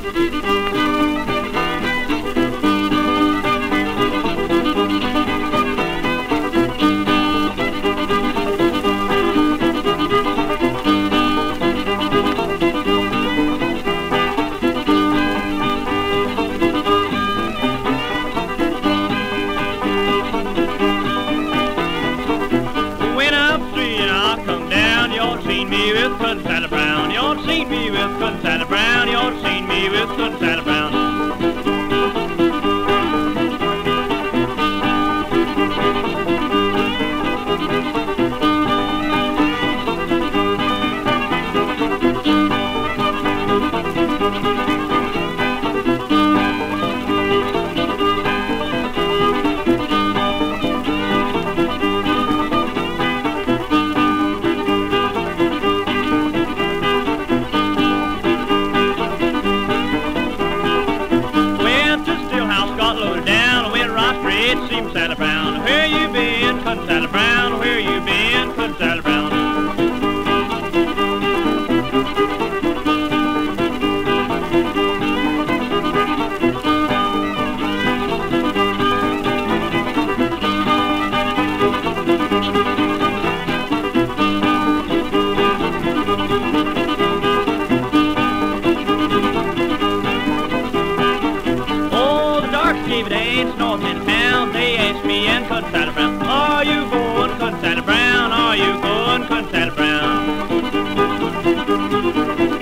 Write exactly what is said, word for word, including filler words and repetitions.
With Cousin Sally Brown, you ought to seen me with Cousin Sally Brown, you ought to seen me with Cousin Sally Brown. Sally Brown, where you been? Cousin Sally Brown, where you been? Cousin Sally Brown. Oh, the dark Steve ain't north in town. They asked me and Cousin Sally Brown, are you going, Cousin Sally Brown? Are you going, Cousin Sally Brown?